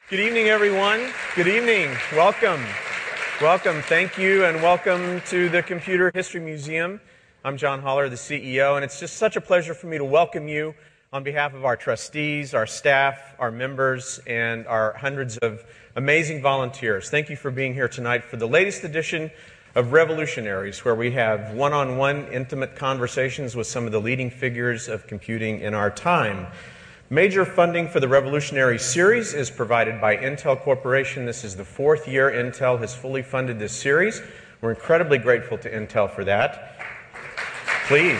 Good evening, everyone. Good evening. Welcome. Welcome. Thank you, and welcome to the Computer History Museum. I'm John Holler, the CEO, and it's just such a pleasure for me to welcome you on behalf of our trustees, our staff, our members, and our hundreds of amazing volunteers. Thank you for being here tonight for the latest edition of Revolutionaries, where we have one-on-one intimate conversations with some of the leading figures of computing in our time. Major funding for the Revolutionary series is provided by Intel Corporation. This is the fourth year Intel has fully funded this series. We're incredibly grateful to Intel for that. Please.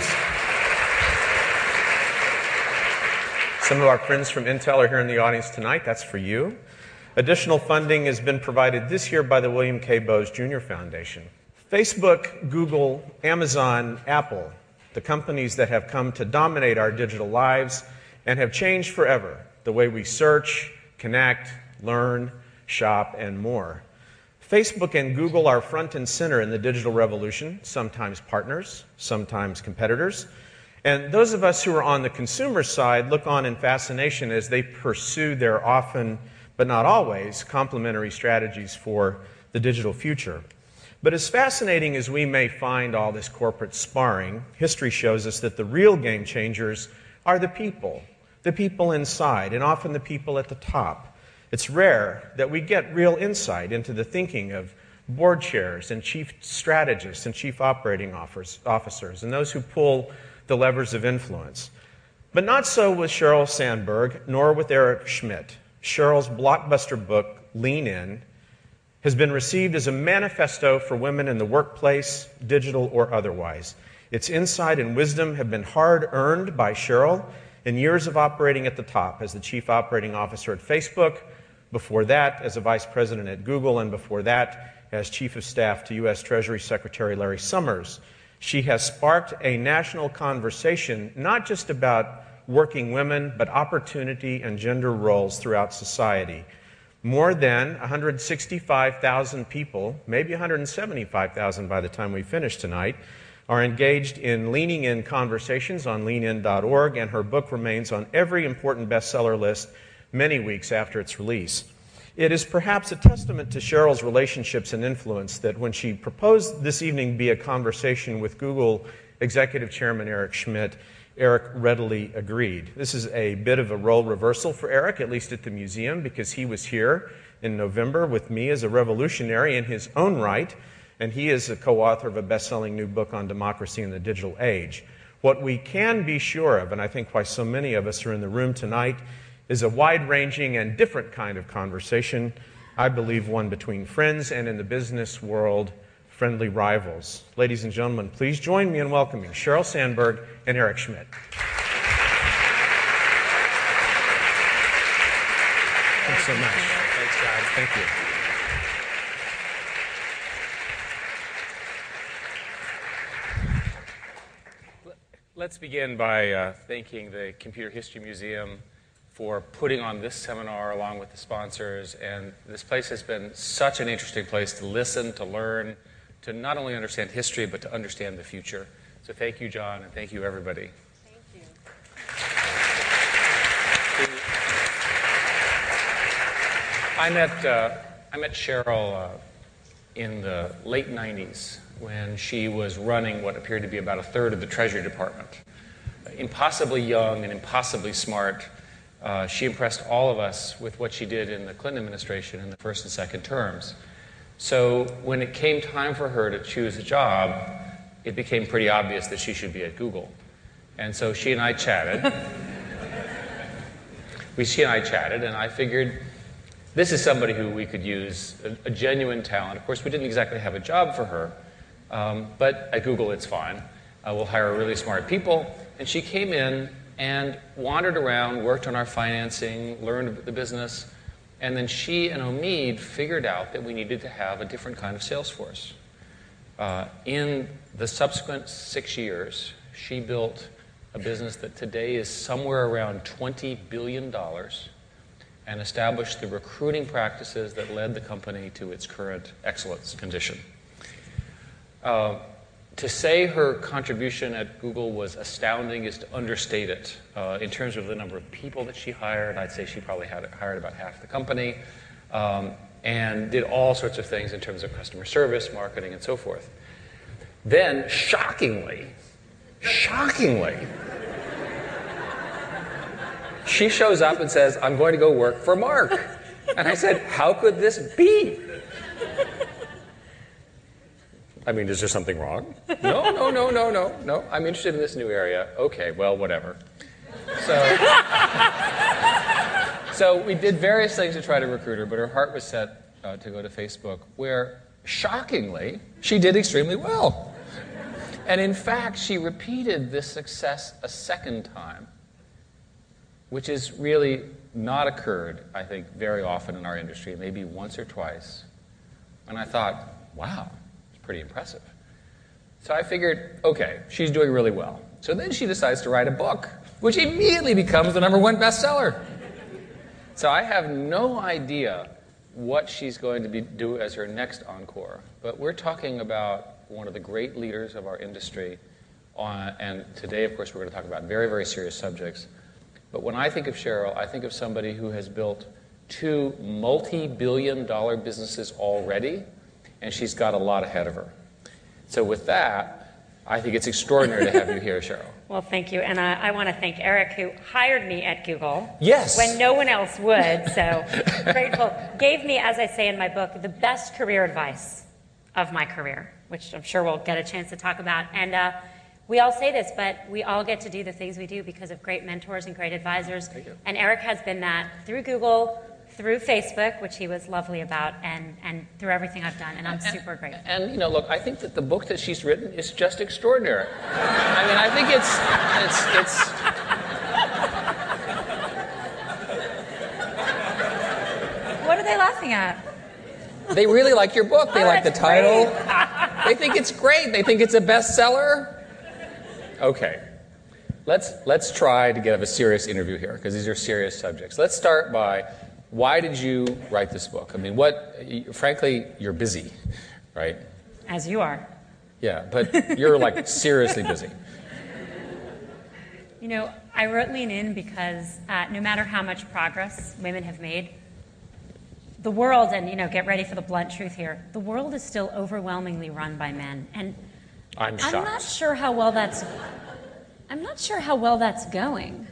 Some of our friends from Intel are here in the audience tonight. That's for you. Additional funding has been provided this year by the William K. Bowes Jr. Foundation. Facebook, Google, Amazon, Apple, the companies that have come to dominate our digital lives and have changed forever the way we search, connect, learn, shop, and more. Facebook and Google are front and center in the digital revolution, sometimes partners, sometimes competitors. And those of us who are on the consumer side look on in fascination as they pursue their often, but not always, complementary strategies for the digital future. But as fascinating as we may find all this corporate sparring, history shows us that the real game changers are the people inside, and often the people at the top. It's rare that we get real insight into the thinking of board chairs and chief strategists and chief operating officers and those who pull the levers of influence. But not so with Sheryl Sandberg, nor with Eric Schmidt. Sheryl's blockbuster book, Lean In, has been received as a manifesto for women in the workplace, digital or otherwise. Its insight and wisdom have been hard-earned by Sheryl in years of operating at the top as the chief operating officer at Facebook, before that as a vice president at Google, and before that as chief of staff to U.S. Treasury Secretary Larry Summers. She has sparked a national conversation not just about working women, but opportunity and gender roles throughout society. More than 165,000 people, maybe 175,000 by the time we finish tonight, are engaged in Leaning In conversations on leanin.org, and her book remains on every important bestseller list many weeks after its release. It is perhaps a testament to Sheryl's relationships and influence that when she proposed this evening be a conversation with Google Executive Chairman Eric Schmidt, Eric readily agreed. This is a bit of a role reversal for Eric, at least at the museum, because he was here in November with me as a revolutionary in his own right, and he is a co-author of a best-selling new book on democracy in the digital age. What we can be sure of, and I think why so many of us are in the room tonight, is a wide-ranging and different kind of conversation, I believe one between friends and, in the business world, friendly rivals. Ladies and gentlemen, please join me in welcoming Sheryl Sandberg and Eric Schmidt. Thanks so much. Thanks, John. Thank you. Let's begin by thanking the Computer History Museum for putting on this seminar along with the sponsors. And this place has been such an interesting place to listen, to learn, to not only understand history, but to understand the future. So thank you, John, and thank you, everybody. Thank you. I met Sheryl in the late 90s when she was running what appeared to be about a third of the Treasury Department. Impossibly young and impossibly smart, she impressed all of us with what she did in the Clinton administration in the first and second terms. So when it came time for her to choose a job, it became pretty obvious that she should be at Google. And so she and I chatted. And I figured this is somebody who we could use, a genuine talent. Of course, we didn't exactly have a job for her, but at Google it's fine. We'll hire really smart people. And she came in and wandered around, worked on our financing, learned the business, and then she and Omid figured out that we needed to have a different kind of sales force. In the subsequent 6 years, she built a business that today is somewhere around $20 billion and established the recruiting practices that led the company to its current excellence condition. to say her contribution at Google was astounding is to understate it. In terms of the number of people that she hired, I'd say she probably had hired about half the company, and did all sorts of things in terms of customer service, marketing, and so forth. Then, shockingly, she shows up and says, I'm going to go work for Mark. And I said, how could this be? I mean, is there something wrong? No. I'm interested in this new area. Okay, well, whatever. So we did various things to try to recruit her, but her heart was set to go to Facebook, where, shockingly, she did extremely well. And in fact, she repeated this success a second time, which has really not occurred, I think, very often in our industry, maybe once or twice. And I thought, wow, it's pretty impressive. So I figured, okay, she's doing really well. So then she decides to write a book, which immediately becomes the #1 bestseller. So I have no idea what she's going to do as her next encore. But we're talking about one of the great leaders of our industry. And today, of course, we're going to talk about very, very serious subjects. But when I think of Sheryl, I think of somebody who has built 2 multi-billion-dollar businesses already, and she's got a lot ahead of her. So with that, I think it's extraordinary to have you here, Sheryl. Well, thank you. And I want to thank Eric, who hired me at Google. Yes. When no one else would. So grateful. Gave me, as I say in my book, the best career advice of my career, which I'm sure we'll get a chance to talk about. And we all say this, but we all get to do the things we do because of great mentors and great advisors. Thank you. And Eric has been that through Google, through Facebook, which he was lovely about, and through everything I've done, and I'm super grateful. And, you know, look, I think that the book that she's written is just extraordinary. I mean, I think it's What are they laughing at? They really like your book. They Oh, like the that's title. They think it's great. They think it's a bestseller. Okay. Let's try to get a serious interview here, because these are serious subjects. Let's start by, why did you write this book? I mean, frankly, you're busy, right? As you are. Yeah, but you're like seriously busy. You know, I wrote Lean In because no matter how much progress women have made, the world, and you know, get ready for the blunt truth here, the world is still overwhelmingly run by men. And I'm shocked. I'm not sure how well that's going.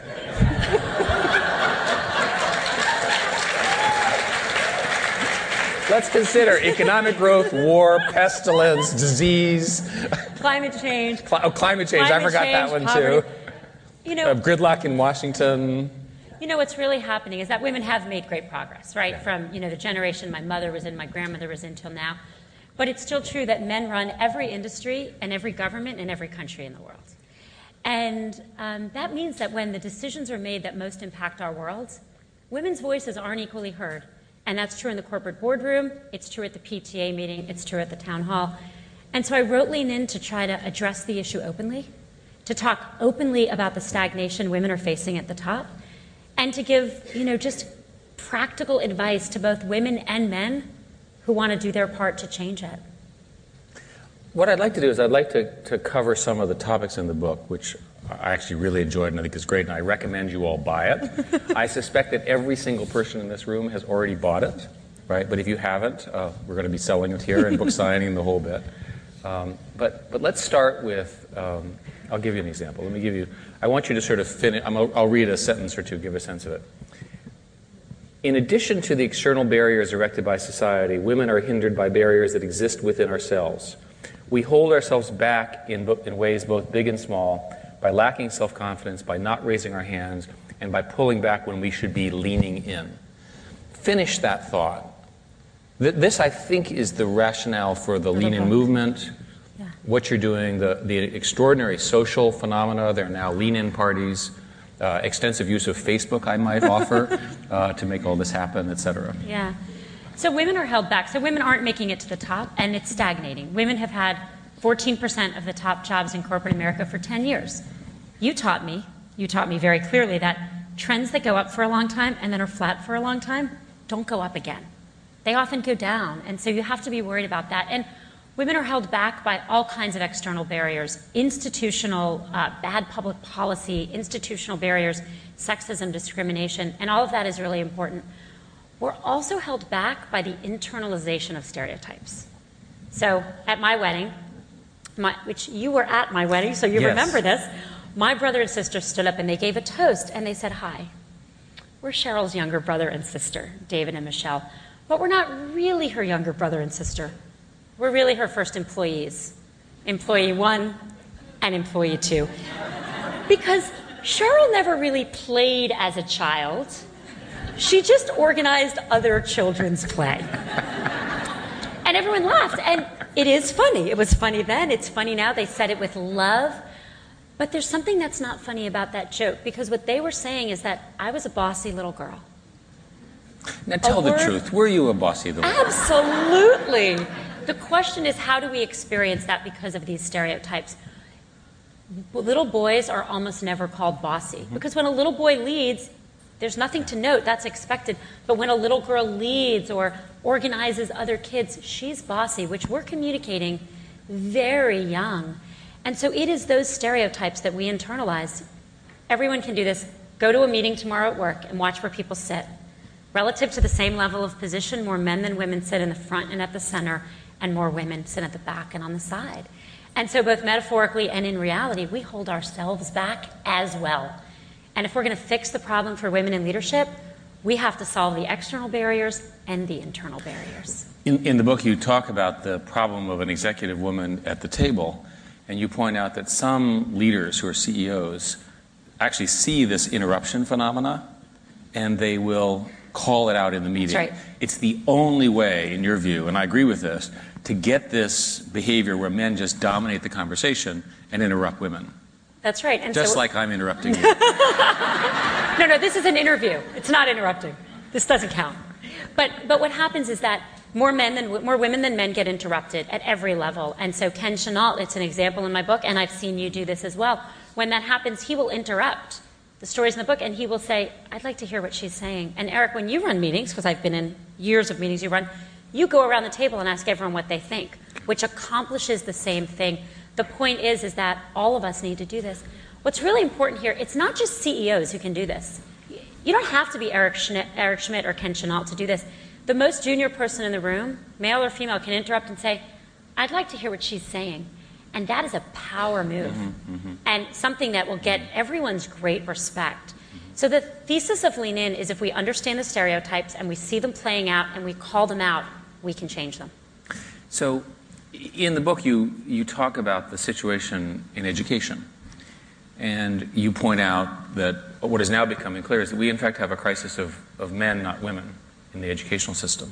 Let's consider economic growth, war, pestilence, disease. Climate change. Climate change. I forgot that one poverty. too. You know, Gridlock in Washington. You know, what's really happening is that women have made great progress, right? Yeah. From, you know, the generation my mother was in, my grandmother was in till now. But it's still true that men run every industry and every government in every country in the world. And that means that when the decisions are made that most impact our world, women's voices aren't equally heard. And that's true in the corporate boardroom, it's true at the PTA meeting, it's true at the town hall. And so I wrote Lean In to try to address the issue openly, to talk openly about the stagnation women are facing at the top, and to give, you know, just practical advice to both women and men who want to do their part to change it. What I'd like to do is I'd like to cover some of the topics in the book, which I actually really enjoyed and I think is great, and I recommend you all buy it. I suspect that every single person in this room has already bought it, right? But if you haven't, we're going to be selling it here and book signing the whole bit. But let's start with, I'll give you an example. I want you to sort of finish, I'll read a sentence or two, give a sense of it. In addition to the external barriers erected by society, women are hindered by barriers that exist within ourselves. We hold ourselves back in ways both big and small, by lacking self-confidence, by not raising our hands, and by pulling back when we should be leaning in. Finish that thought. This, I think, is the rationale for the Lean In movement, what you're doing, the extraordinary social phenomena. There are now Lean In parties, extensive use of Facebook, I might offer, to make all this happen, et cetera. Yeah. So women are held back. So women aren't making it to the top, and it's stagnating. Women have had 14% of the top jobs in corporate America for 10 years. You taught me very clearly that trends that go up for a long time and then are flat for a long time don't go up again. They often go down, and so you have to be worried about that. And Women are held back by all kinds of external barriers, institutional, bad public policy, institutional barriers, sexism, discrimination, and all of that is really important. We're also held back by the internalization of stereotypes. So at my wedding, which you were at my wedding, so you remember this, my brother and sister stood up and they gave a toast and they said, "Hi, we're Cheryl's younger brother and sister, David and Michelle, but we're not really her younger brother and sister. We're really her first employees, employee 1 and employee 2. Because Cheryl never really played as a child. She just organized other children's play." And everyone laughed. And it is funny. It was funny then. It's funny now. They said it with love. But there's something that's not funny about that joke, because what they were saying is that I was a bossy little girl. Now tell the truth. Were you a bossy little girl? Absolutely. The question is, how do we experience that because of these stereotypes? Little boys are almost never called bossy, because when a little boy leads, there's nothing to note, that's expected. But when a little girl leads or organizes other kids, she's bossy, which we're communicating very young. And so it is those stereotypes that we internalize. Everyone can do this. Go to a meeting tomorrow at work and watch where people sit. Relative to the same level of position, more men than women sit in the front and at the center, and more women sit at the back and on the side. And so both metaphorically and in reality, we hold ourselves back as well. And if we're going to fix the problem for women in leadership, we have to solve the external barriers and the internal barriers. In the book, you talk about the problem of an executive woman at the table, and you point out that some leaders who are CEOs actually see this interruption phenomena, and they will call it out in the meeting. That's right. It's the only way, in your view, and I agree with this, to get this behavior where men just dominate the conversation and interrupt women. That's right. And just so, like I'm interrupting you. No, this is an interview. It's not interrupting. This doesn't count. But what happens is that more women than men get interrupted at every level. And so Ken Chenault, it's an example in my book, and I've seen you do this as well. When that happens, he will interrupt the stories in the book, and he will say, "I'd like to hear what she's saying." And Eric, when you run meetings, because I've been in years of meetings you run, you go around the table and ask everyone what they think, which accomplishes the same thing. The point is that all of us need to do this. What's really important here, it's not just CEOs who can do this. You don't have to be Eric Schmidt or Ken Chenault to do this. The most junior person in the room, male or female, can interrupt and say, "I'd like to hear what she's saying." And that is a power move, and something that will get everyone's great respect. So the thesis of Lean In is if we understand the stereotypes and we see them playing out and we call them out, we can change them. So in the book, you talk about the situation in education. And you point out that what is now becoming clear is that we, in fact, have a crisis of men, not women, in the educational system.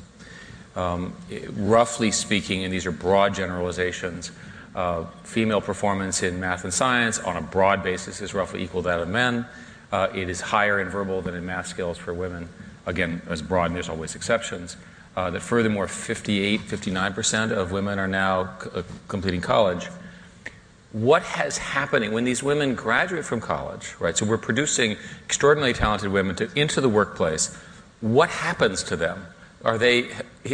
Roughly speaking, and these are broad generalizations, female performance in math and science on a broad basis is roughly equal to that of men. It is higher in verbal than in math skills for women. Again, as broad, and there's always exceptions. That furthermore, 59% of women are now completing college. What has happening when these women graduate from college, right? So we're producing extraordinarily talented women into the workplace. What happens to them? Are the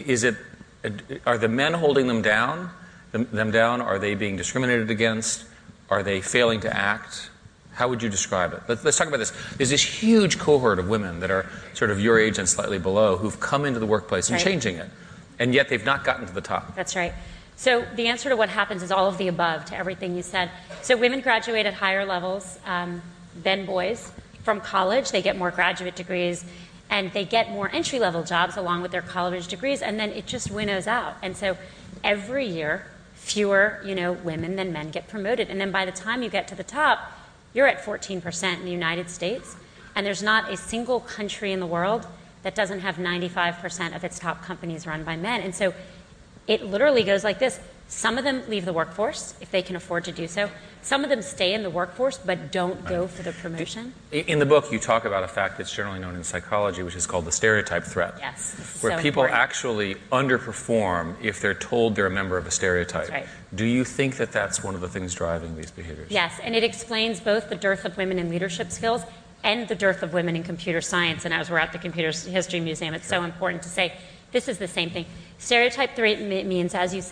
men holding them down? Are they being discriminated against? Are they failing to act? How would you describe it? Let's talk about this. There's this huge cohort of women that are sort of your age and slightly below who've come into the workplace and changing it, and yet they've not gotten to the top. That's right. So the answer to what happens is all of the above to everything you said. So women graduate at higher levels than boys from college. They get more graduate degrees, and they get more entry-level jobs along with their college degrees, and then it just winnows out. And so every year, fewer women than men get promoted. And then by the time you get to the top, you're at 14% in the United States, and there's not a single country in the world that doesn't have 95% of its top companies run by men. And so it literally goes like this. Some of them leave the workforce if they can afford to do so. Some of them stay in the workforce but don't go for the promotion. In the book, you talk about a fact that's generally known in psychology, which is called the stereotype threat. Yes, this is where so people important. actually underperform if they're told they're a member of a stereotype. That's right. Do you think that that's one of the things driving these behaviors? Yes, and it explains both the dearth of women in leadership skills and the dearth of women in computer science. And as we're at the Computer History Museum, it's so important to say this is the same thing. Stereotype 3 means, as you said,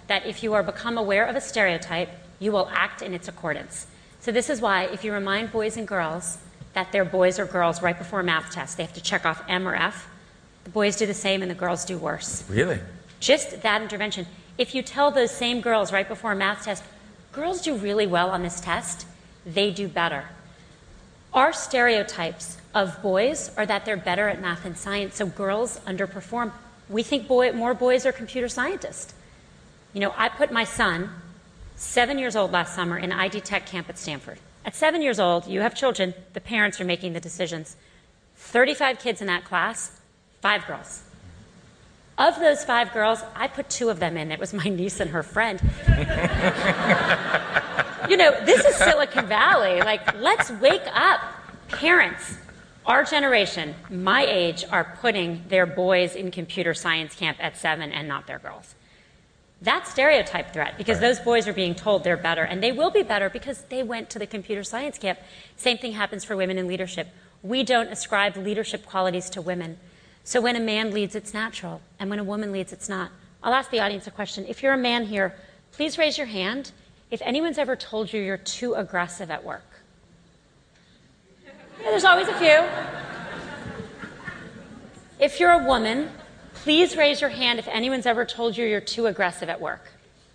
that if you are become aware of a stereotype, you will act in its accordance. So this is why if you remind boys and girls that they're boys or girls right before a math test, they have to check off M or F, the boys do the same and the girls do worse. Really? Just that intervention. If you tell those same girls right before a math test, girls do really well on this test, they do better. Our stereotypes of boys are that they're better at math and science, so girls underperform. We think more boys are computer scientists. You know, I put my son, 7 years old last summer, in ID Tech camp at Stanford. At 7 years old, you have children, the parents are making the decisions. 35 kids in that class, 5 girls. Of those 5 girls, I put 2 of them in. It was my niece and her friend. You know, this is Silicon Valley. Like, let's wake up. Parents, our generation, my age, are putting their boys in computer science camp at 7 and not their girls. That's stereotype threat, because those boys are being told they're better, and they will be better because they went to the computer science camp. Same thing happens for women in leadership. We don't ascribe leadership qualities to women. So when a man leads, it's natural, and when a woman leads, it's not. I'll ask the audience a question. If you're a man here, please raise your hand if anyone's ever told you you're too aggressive at work. Yeah, there's always a few. If you're a woman, please raise your hand if anyone's ever told you you're too aggressive at work.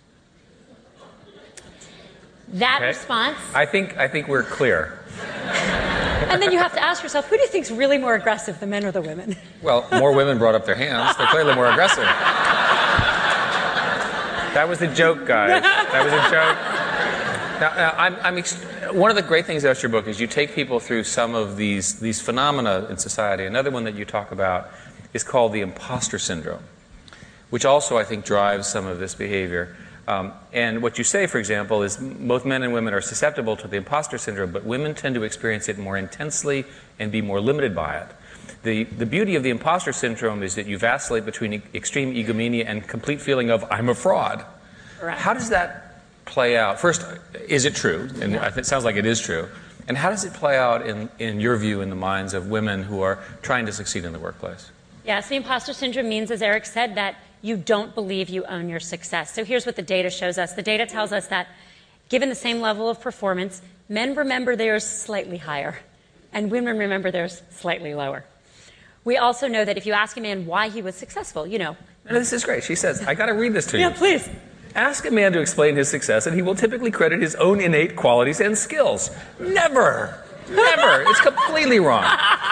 That response. I think we're clear. And then you have to ask yourself, who do you think's really more aggressive, the men or the women? Well, more women brought up their hands. They're clearly more aggressive. That was a joke, guys. That was a joke. One of the great things about your book is you take people through some of these phenomena in society. Another one that you talk about is called the imposter syndrome, which also, I think, drives some of this behavior. And what you say, for example, is both men and women are susceptible to the imposter syndrome, but women tend to experience it more intensely and be more limited by it. The beauty of the imposter syndrome is that you vacillate between extreme egomania and complete feeling of, I'm a fraud. Right. How does that play out? First, is it true? And it sounds like it is true. And how does it play out, in your view, in the minds of women who are trying to succeed in the workplace? Yes, the imposter syndrome means, as Eric said, that you don't believe you own your success. So here's what the data shows us. The data tells us that given the same level of performance, men remember theirs slightly higher, and women remember theirs slightly lower. We also know that if you ask a man why he was successful, you know. No, this is great. She says, I got to read this to you. Yeah, please. Ask a man to explain his success, and he will typically credit his own innate qualities and skills. Never. Never. It's completely wrong.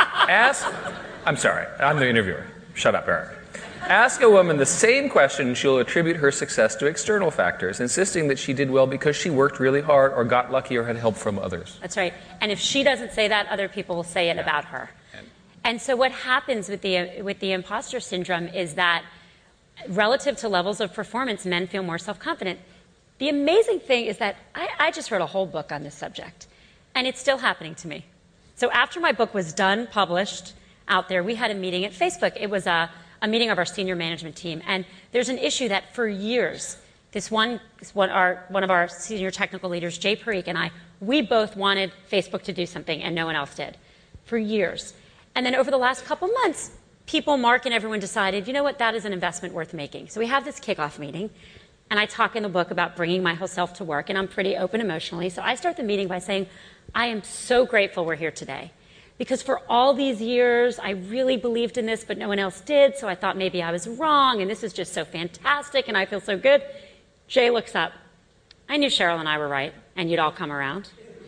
I'm sorry. I'm the interviewer. Shut up, Eric. Ask a woman the same question, and she'll attribute her success to external factors, insisting that she did well because she worked really hard or got lucky or had help from others. That's right. And if she doesn't say that, other people will say it about her. And so what happens with the imposter syndrome is that relative to levels of performance, men feel more self-confident. The amazing thing is that I just wrote a whole book on this subject, and it's still happening to me. So after my book was done, published out there, we had a meeting at Facebook. It was a meeting of our senior management team, and there's an issue that for years, one of our senior technical leaders, Jay Parikh, and we both wanted Facebook to do something, and no one else did, for years. And then over the last couple months, people, Mark and everyone, decided, you know what, that is an investment worth making. So we have this kickoff meeting, and I talk in the book about bringing my whole self to work, and I'm pretty open emotionally. So I start the meeting by saying, I am so grateful we're here today. Because for all these years, I really believed in this, but no one else did, so I thought maybe I was wrong, and this is just so fantastic, and I feel so good. Jay looks up. I knew Cheryl and I were right, and you'd all come around.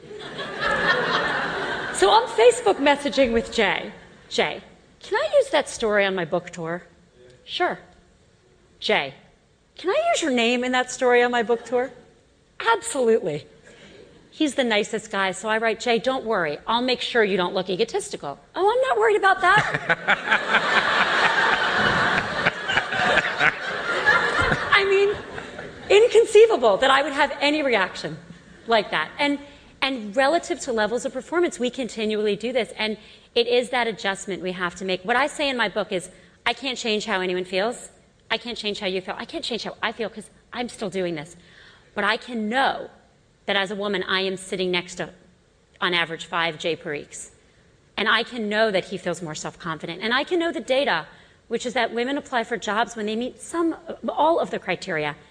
So I'm Facebook messaging with Jay. Jay, can I use that story on my book tour? Sure. Jay, can I use your name in that story on my book tour? Absolutely. He's the nicest guy, so I write, Jay, don't worry. I'll make sure you don't look egotistical. Oh, I'm not worried about that. I mean, inconceivable that I would have any reaction like that. And relative to levels of performance, we continually do this. And it is that adjustment we have to make. What I say in my book is, I can't change how anyone feels. I can't change how you feel. I can't change how I feel because I'm still doing this. But I can know that as a woman, I am sitting next to, on average, 5 Jay Parikhs. And I can know that he feels more self-confident. And I can know the data, which is that women apply for jobs when they meet all of the criteria.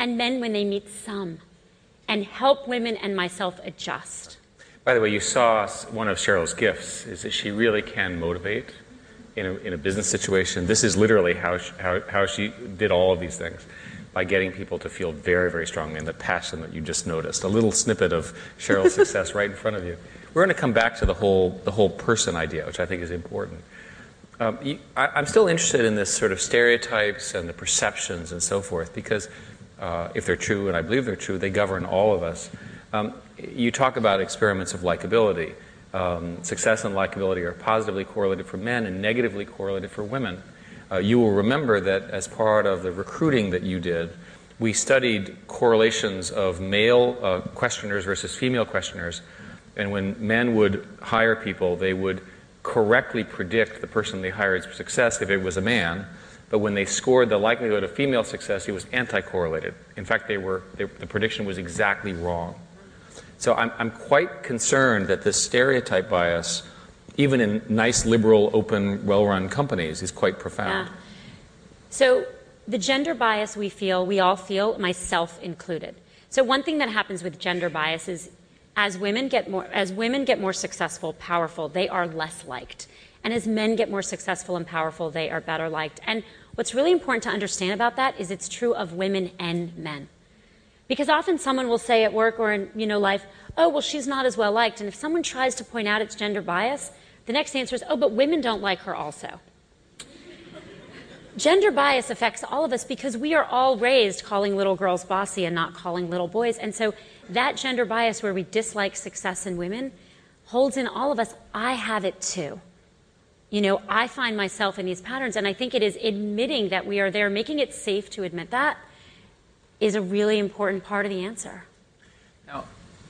and men when they meet some, and help women and myself adjust. By the way, you saw one of Cheryl's gifts, is that she really can motivate in a business situation. This is literally how she did all of these things, by getting people to feel very, very strongly in the passion that you just noticed. A little snippet of Cheryl's success right in front of you. We're going to come back to the whole person idea, which I think is important. I'm still interested in this sort of stereotypes and the perceptions and so forth, because if they're true, and I believe they're true, they govern all of us. You talk about experiments of likability. Success and likability are positively correlated for men and negatively correlated for women. You will remember that as part of the recruiting that you did, we studied correlations of male questioners versus female questioners, and when men would hire people, they would correctly predict the person they hired's success if it was a man, but when they scored the likelihood of female success, it was anti-correlated. In fact, the prediction was exactly wrong. So I'm quite concerned that this stereotype bias, even in nice, liberal, open, well-run companies, is quite profound. Yeah. So the gender bias we all feel, myself included. So one thing that happens with gender bias is as women get more successful, powerful, they are less liked. And as men get more successful and powerful, they are better liked. And what's really important to understand about that is it's true of women and men. Because often someone will say at work or in life, oh, well, she's not as well liked. And if someone tries to point out it's gender bias, the next answer is, oh, but women don't like her also. Gender bias affects all of us because we are all raised calling little girls bossy and not calling little boys. And so that gender bias where we dislike success in women holds in all of us. I have it too. I find myself in these patterns, and I think it is admitting that we are there, making it safe to admit that is a really important part of the answer. Now,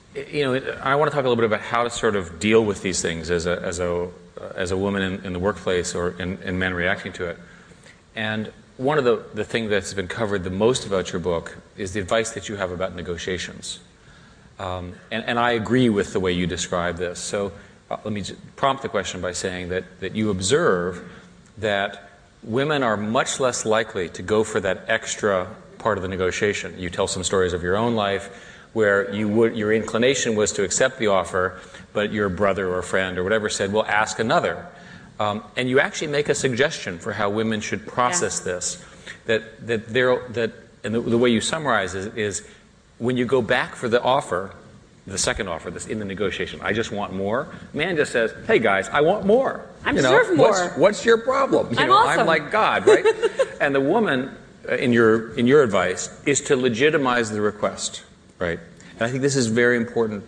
I want to talk a little bit about how to sort of deal with these things as a woman in the workplace or in men reacting to it. And one of the things that's been covered the most about your book is the advice that you have about negotiations. And I agree with the way you describe this. So let me prompt the question by saying that you observe that women are much less likely to go for that extra part of the negotiation. You tell some stories of your own life where your inclination was to accept the offer, but your brother or friend or whatever said, well, ask another. And you actually make a suggestion for how women should process this. And the way you summarize is when you go back for the offer, the second offer, this in the negotiation, I just want more. Man just says, hey guys, I want more. I deserve more. What's your problem? I'm awesome. I'm like God, right? And the woman, in your advice, is to legitimize the request, right? And I think this is very important.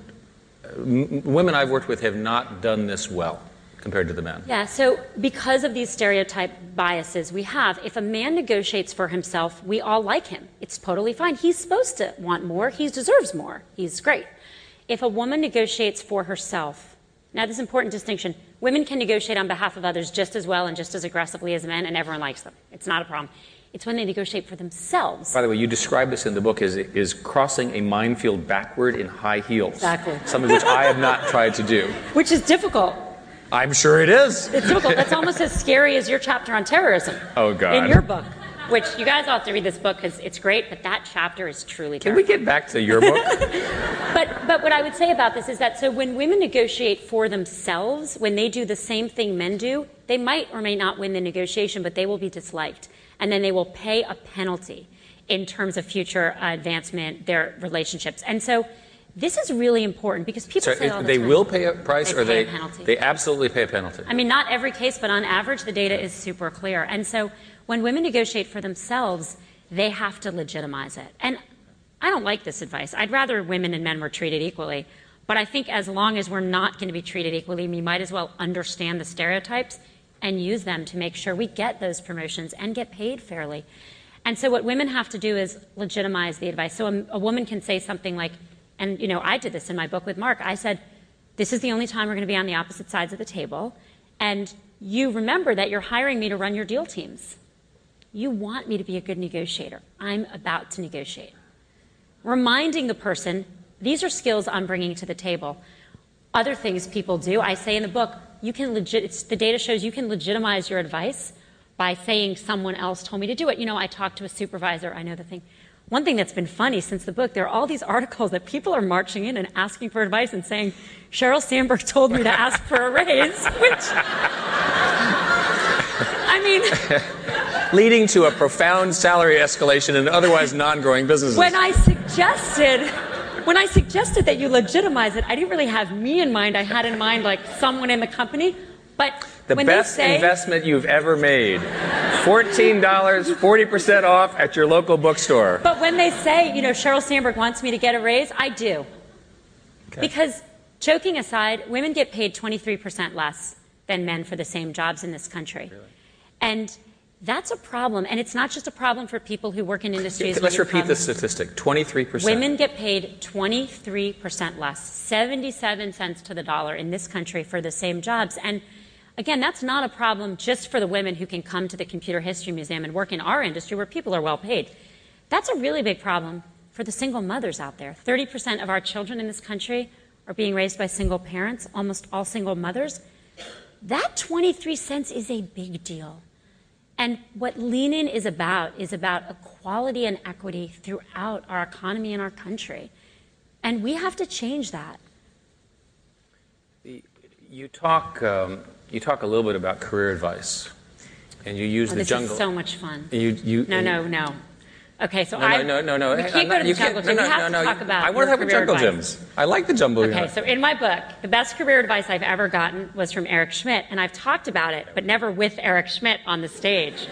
Women I've worked with have not done this well compared to the men. Yeah, so because of these stereotype biases we have, if a man negotiates for himself, we all like him. It's totally fine. He's supposed to want more. He deserves more. He's great. If a woman negotiates for herself, now this is an important distinction. Women can negotiate on behalf of others just as well and just as aggressively as men, and everyone likes them. It's not a problem. It's when they negotiate for themselves. By the way, you describe this in the book as is crossing a minefield backward in high heels. Exactly. Something which I have not tried to do. Which is difficult. I'm sure it is. It's difficult. That's almost as scary as your chapter on terrorism. Oh, God. In your book, which you guys all have to read this book because it's great, but that chapter is truly Can terrible. we get back to your book? But what I would say about this is that so when women negotiate for themselves, when they do the same thing men do, they might or may not win the negotiation, but they will be disliked. And then they will pay a penalty in terms of future advancement, their relationships. And so this is really important because people say all the they time. Will pay a price or pay a penalty. They absolutely pay a penalty. I mean, not every case, but on average, the data is super clear. And so when women negotiate for themselves, they have to legitimize it. And I don't like this advice. I'd rather women and men were treated equally. But I think as long as we're not going to be treated equally, we might as well understand the stereotypes and use them to make sure we get those promotions and get paid fairly. And so what women have to do is legitimize the advice. So a woman can say something like, and I did this in my book with Mark. I said, this is the only time we're going to be on the opposite sides of the table. And you remember that you're hiring me to run your deal teams. You want me to be a good negotiator. I'm about to negotiate. Reminding the person, these are skills I'm bringing to the table. Other things people do, I say in the book, the data shows you can legitimize your advice by saying someone else told me to do it. I talked to a supervisor, I know the thing. one thing that's been funny since the book, there are all these articles that people are marching in and asking for advice and saying, Sheryl Sandberg told me to ask for a raise, which, I mean... Leading to a profound salary escalation in otherwise non-growing businesses. When I suggested that you legitimize it, I didn't really have me in mind. I had in mind like someone in the company. But the when best they say, investment you've ever made. $14, 40% off at your local bookstore. But when they say, Sheryl Sandberg wants me to get a raise, I do. Okay. Because, joking aside, women get paid 23% less than men for the same jobs in this country. Really? And that's a problem. And it's not just a problem for people who work in industries. Let's repeat the statistic. 23%. Women get paid 23% less, 77 cents to the dollar in this country for the same jobs. And again, that's not a problem just for the women who can come to the Computer History Museum and work in our industry where people are well paid. That's a really big problem for the single mothers out there. 30% of our children in this country are being raised by single parents, almost all single mothers. That 23 cents is a big deal. And what Lean In is about equality and equity throughout our economy and our country. And we have to change that. You talk a little bit about career advice, and you use the jungle. This is so much fun. No. Okay, so no. We can't go to the jungle gym. We have to talk about I want to talk about jungle advice. gyms. I like the jungle gyms. Okay, so in my book, the best career advice I've ever gotten was from Eric Schmidt, and I've talked about it, but never with Eric Schmidt on the stage.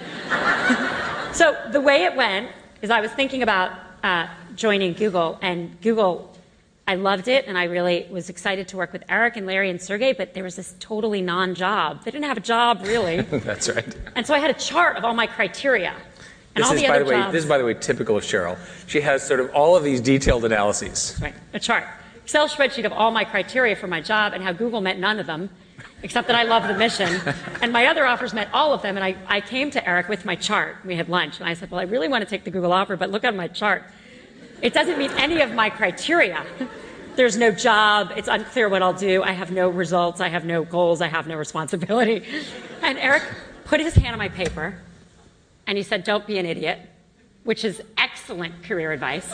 So the way it went is I was thinking about joining Google, and Google, I loved it, and I really was excited to work with Eric and Larry and Sergey, but there was this totally non-job. They didn't have a job, really. That's right. And so I had a chart of all my criteria. This is, by the way, typical of Sheryl. She has sort of all of these detailed analyses. Right, a chart. Excel spreadsheet of all my criteria for my job and how Google met none of them, except that I love the mission. And my other offers met all of them, and I came to Eric with my chart. We had lunch, and I said, well, I really want to take the Google offer, but look at my chart. It doesn't meet any of my criteria. There's no job. It's unclear what I'll do. I have no results. I have no goals. I have no responsibility. And Eric put his hand on my paper, and he said, don't be an idiot, which is excellent career advice.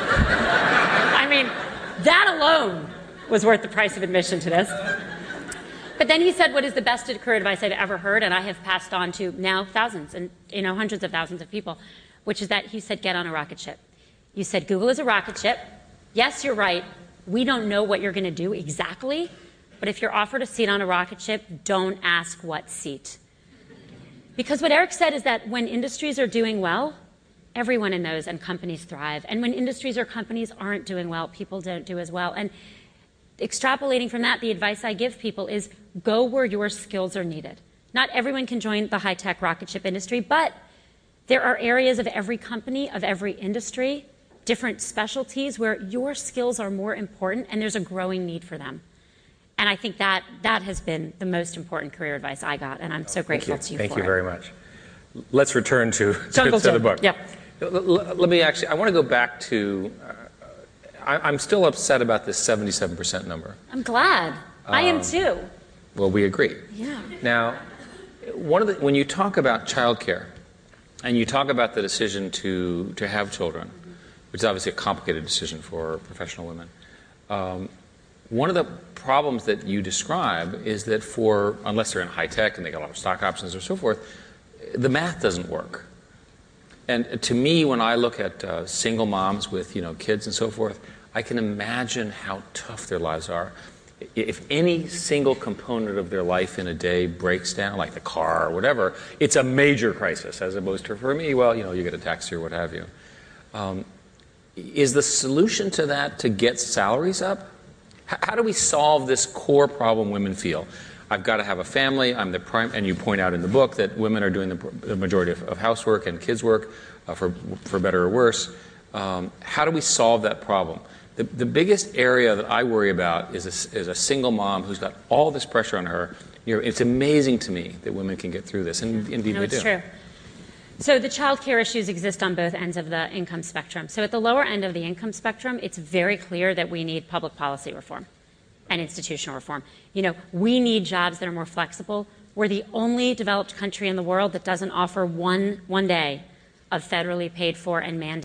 I mean, that alone was worth the price of admission to this. But then he said what is the best career advice I've ever heard, and I have passed on to now thousands and hundreds of thousands of people, which is that he said, get on a rocket ship. You said Google is a rocket ship. Yes, you're right. We don't know what you're going to do exactly, but if you're offered a seat on a rocket ship, don't ask what seat. Because what Eric said is that when industries are doing well, everyone in those and companies thrive. And when industries or companies aren't doing well, people don't do as well. And extrapolating from that, the advice I give people is go where your skills are needed. Not everyone can join the high-tech rocket ship industry, but there are areas of every company, of every industry, different specialties where your skills are more important and there's a growing need for them. And I think that has been the most important career advice I got, and I'm so grateful to you for it. Thank you very much. Let's return to the book. Yep. Let me actually, I want to go back to, I'm still upset about this 77% number. I'm glad. I am too. Well, we agree. Yeah. Now, when you talk about childcare, and you talk about the decision to have children, which is obviously a complicated decision for professional women, one of the problems that you describe is that unless they're in high tech and they got a lot of stock options or so forth, the math doesn't work. And to me, when I look at single moms with kids and so forth, I can imagine how tough their lives are. If any single component of their life in a day breaks down, like the car or whatever, it's a major crisis, as opposed to, for me, well, you get a taxi or what have you. Is the solution to that to get salaries up? How do we solve this core problem women feel? I've got to have a family, I'm the prime, and you point out in the book that women are doing the majority of housework and kids' work, for better or worse. How do we solve that problem? The biggest area that I worry about is a single mom who's got all this pressure on her. It's amazing to me that women can get through this, and indeed they do. It's true. So the child care issues exist on both ends of the income spectrum. So at the lower end of the income spectrum, it's very clear that we need public policy reform and institutional reform. We need jobs that are more flexible. We're the only developed country in the world that doesn't offer one day of federally paid for and mandated